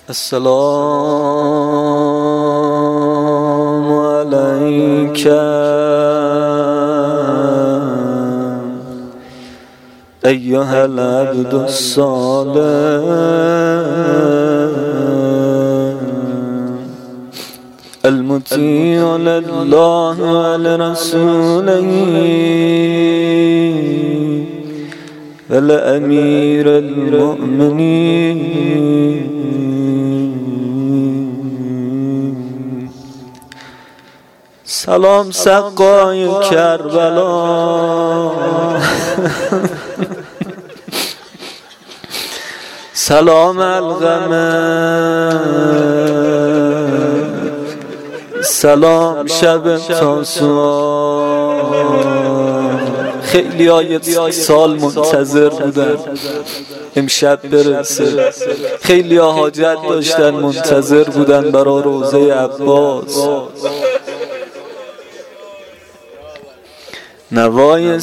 السلام عليك أيها العبد الصالح المطيع لله ولرسوله والأمير المؤمنين. سلام سقای کربلا سلام الغمه سلام شب تاسوعا. خیلی های سال منتظر بودن امشب برسه، خیلی ها حاجت داشتن منتظر بودن برای روضه عباس. نوای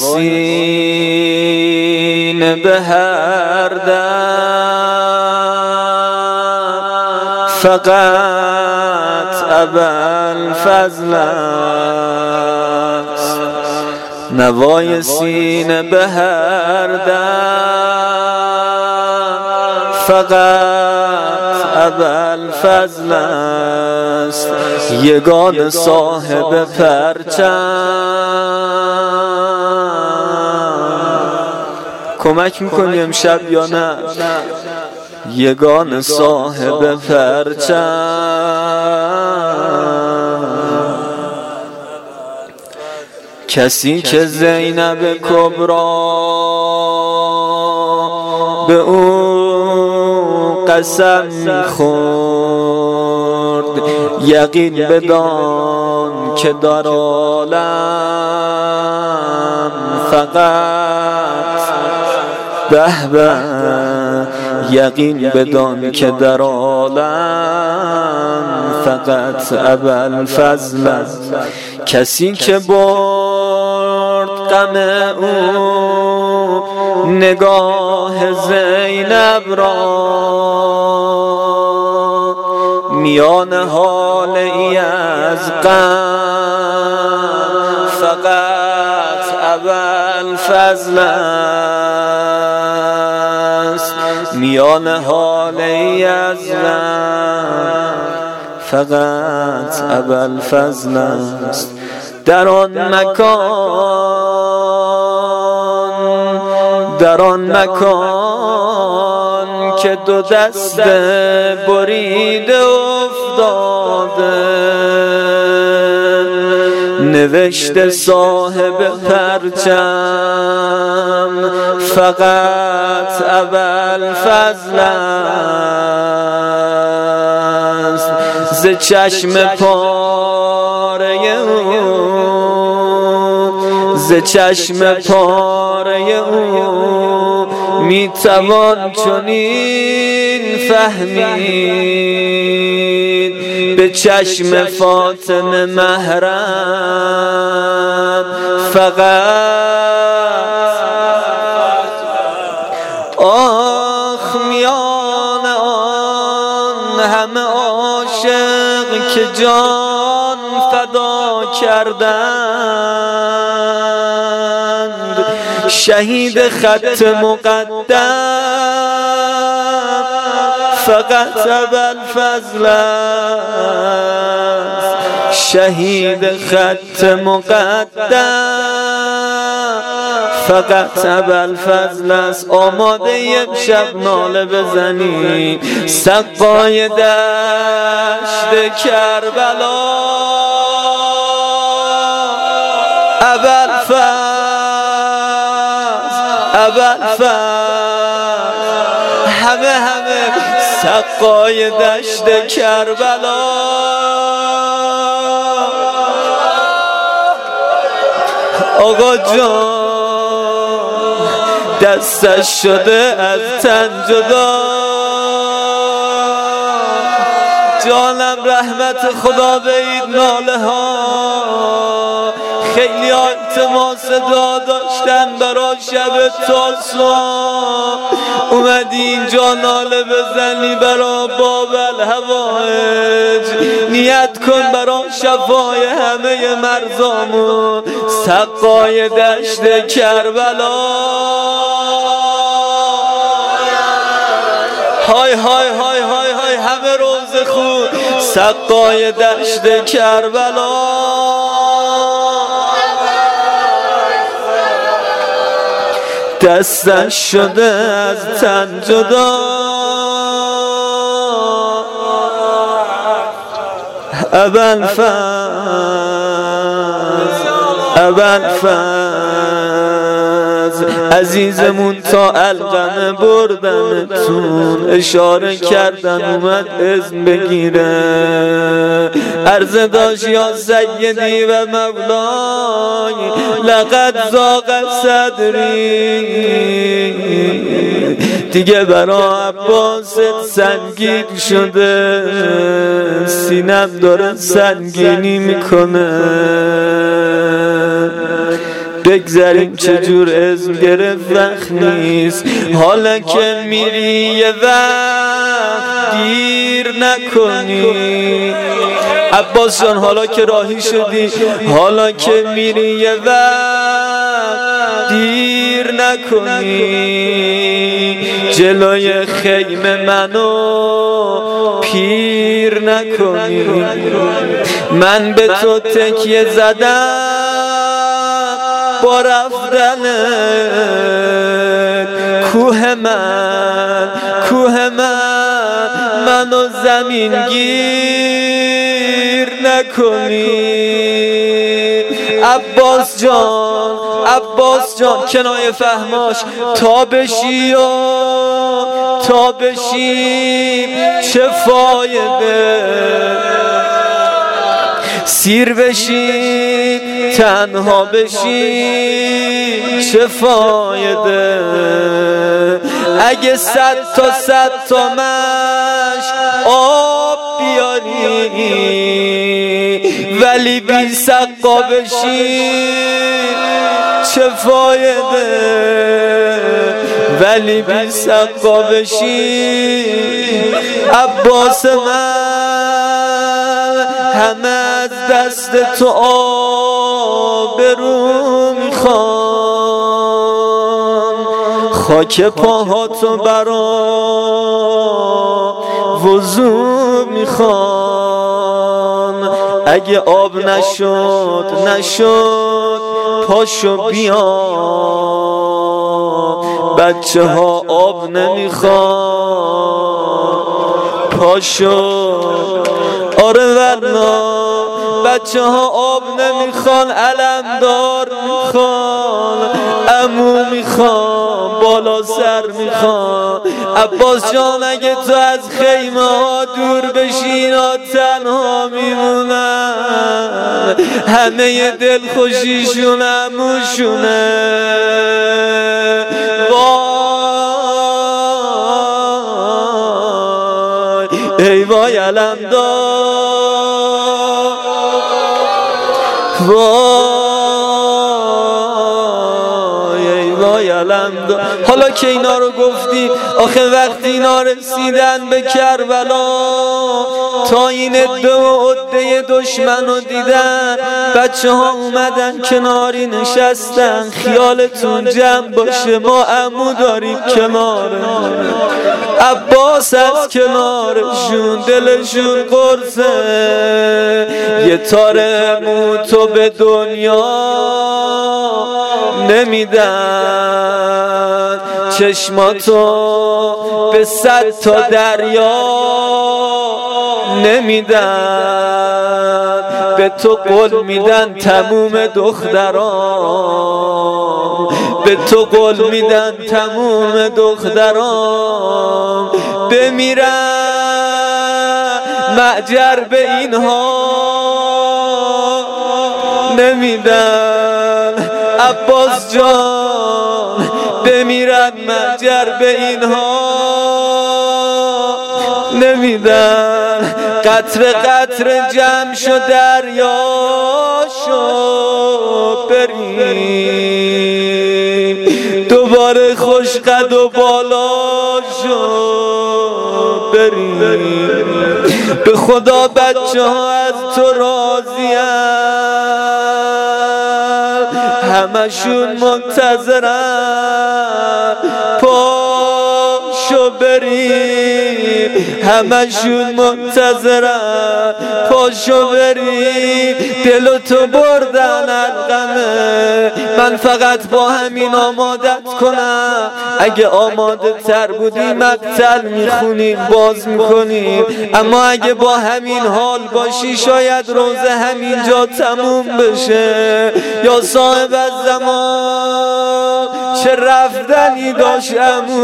سینه به هر دم فقط ابوالفضل است. نوای سینه به هر دم فقط ابوالفضل است. یگان صاحب پرچم. کمک میکنی امشب یا نه؟ یگان صاحب پرچم، کسی که زینب کبری به او قسم خورد. یقین بدان که در عالم فقط به یقین بدان که در عالم فقط ابوالفضل است. کسی که برد غم او نگاه زینب را، میان حال ای از غم فقط ابوالفضل است. میان حال ای از غم فقط ابوالفضل است. در آن مکان که دو دست بریده افتاده، نوشته صاحب پرچم فقط ابوالفضل است. ز چشم پاره او میتوان چنین فهمید، به چشم فاطمه محرم فقط. آخ میان آن همه عاشق که جان فدا کردند، شهید خط مقدم فقط ابوالفضل است. شهید خط مقدم فقط ابوالفضل است. آماده امشب ناله بزنی سقای دشت کربلا. ابوالفضل همه سقای دشت کربلا. آقا جان دستش شده از تن جدا، جانم رحمت خدا به این ناله ها. خیلی التماس دعا داشتن برا شب تاسوعا، اومدی اینجا ناله بزنی برا باب الهوایج، نیت کن برا شفای همه مرزامون، سقای دشت کربلا. های های های های های همه روز خود، سقای دشت کربلا. دستش شده از تن جدا، ابوالفضل عزیزمون تا القمه بردنتون، اشاره کردن اومد اذن بگیره، عرض داشت یا سیدی و مولای لقد ضاق صدری، دیگه برا عباست سنگین شده، سینم داره سنگینی میکنه، بگذاریم چجور اذن گرفت وقت نیست، حالا که میری یه وقت دیر نکنی. عباس جان حالا که راهی شدی، حالا که میری یه وقت دیر نکنی، جلوی خیمه منو پیر نکنی. من به تو تکیه زدم با رفتنت، کوه من منو زمین گیر نکنی. عباس جان کنایه فهماش، تا بشی چه فایده، سیر بشی تنها بشی چه فایده، اگه 100 تا مشک آب بیاری ولی بی سقا بشی چه فایده، ولی بی سقا بشی. عباس من همه از دست تو آبرو میخوام، خاک پاهاتو برا وضو میخوام، اگه آب نشد پاشو بیا، بچه ها آب نمیخوان پاشو، آره ورنا بچه ها آب نمیخوان، علمدار میخوان، عمو میخوان، بالا سر میخوان. عباس جان اگه تو از خیمه ها دور بشی اینا تنها میمونن، همه دل خوشیشون عموشونه. ای وای علمدار، وای ای وای علمدار. حالا که اینا رو گفتی، آخه وقتی اینا رسیدن به کربلا، تا این عده و عده دشمن رو دیدن، بچه ها اومدن کناری نشستن. خیالتون جمع باشه ما عمو داریم کنارمون، عباس از کنارشون، دلشون قرصه، یه تاره مو تو به دنیا نمیدن، چشماتو به 100 تا دریا نمیدن، به تو قول میدن تموم دختران، به تو قول میدن تموم دختران بمیرن، معجر به اینها نمیدن. عباس جان بمیرن، معجر به اینها نمیدن. قطره قطره جمع شو دریا شو بریم دوباره خوش قد و بالا شو بریم به خدا بچه ها از تو راضی همشون منتظرن پاشو بریم همشون منتظرن پاشو بریم دل تو بردن القمه من فقط با همین آمادت کنم اگه آماده تر بودی مقتل میخونیم باز میکنیم اما اگه با همین حال باشی شاید روزه همینجا تموم بشه یا صاحب الزمان چه رفتنی داشت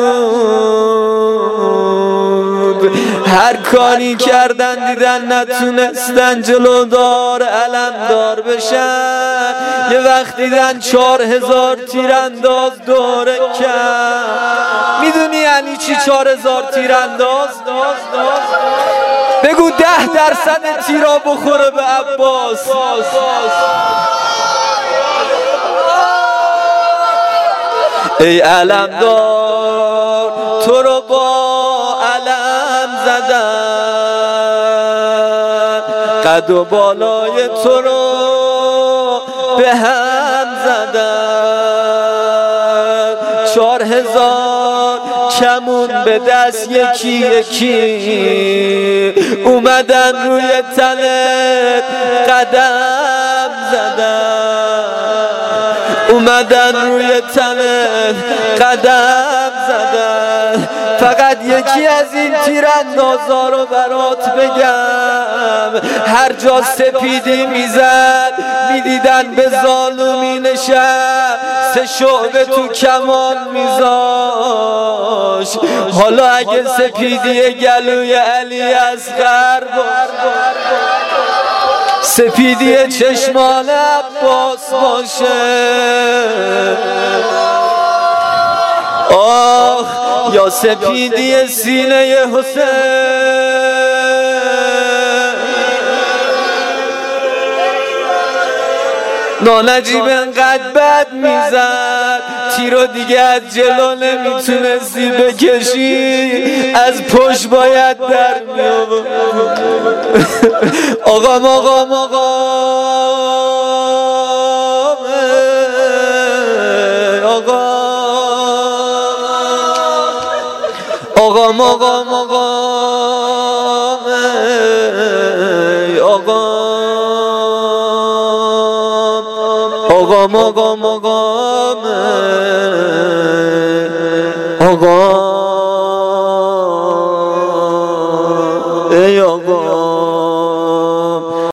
عمود هر کاری کردن دیدن نتونستن جلودار علمدار بشن یه وقت دیدن 4000 تیرانداز دوره کرد میدونی یعنی چی 4000 تیرانداز؟ بگو 10% تیرا بخوره به عباس ای علمدار تو رو با علم زدن قد و بالای تو رو به هم زدن 4000 کمون به دست یکی یکی اومدن روی تنت قدم زدن اومدن روی تنت قدم زدن فقط یکی از این تیراندازا رو برات بگم هر جا سپیدی میزد میدیدن به ظالمی نشست 3 شعبه تو کمان میذاش حالا اگه سپیدی گلوی علی اصغر سپیدی چشمان عباس باشه آخ یا سپیدی سینه حسین نانجیب انقدر بد میزد تیرو دیگه از جلو نمیتونستی بکشی از پشت باید در میابود آقا ای آقا